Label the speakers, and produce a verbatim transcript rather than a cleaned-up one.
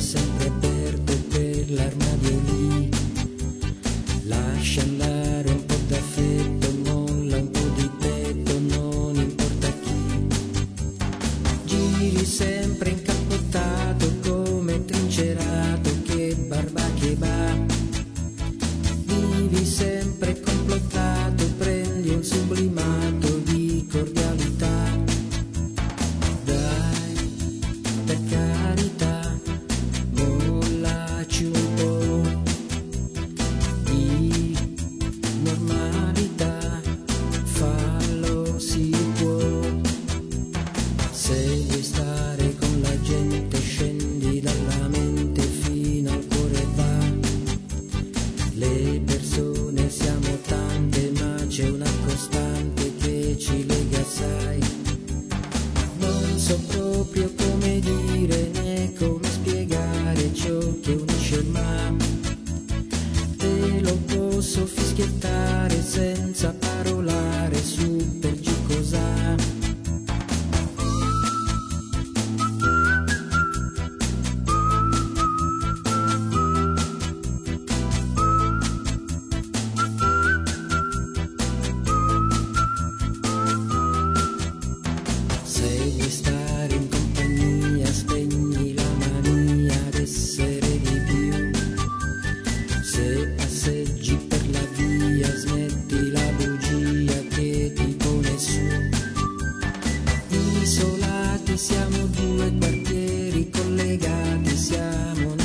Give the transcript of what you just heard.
Speaker 1: sempre aperto quell'armadio lì. Lascia andare un po' d'affetto, molla un po' di petto, non importa chi. Giri sempre incappottato come trincerato, che barba che va. Vivi sempre complottato, prendi un sublimato di cordialità. Dai, per carità, mollaci un po' di normalità, fallo si può. Se vuoi stare con la gente, scendi dalla mente fino al cuore va. Le persone siamo tante, ma c'è una costante che ci lega, sai. Non so proprio come dire né come spiegare ciò che unisce, ma te lo posso fischiettare senza parolare, su per giù cos'ha. Se vuoi stare in compagnia, spegni la mania d'essere di più. Se passeggi per la via, smetti la bugia che ti pone su. Isolati siamo, due quartieri collegati siamo.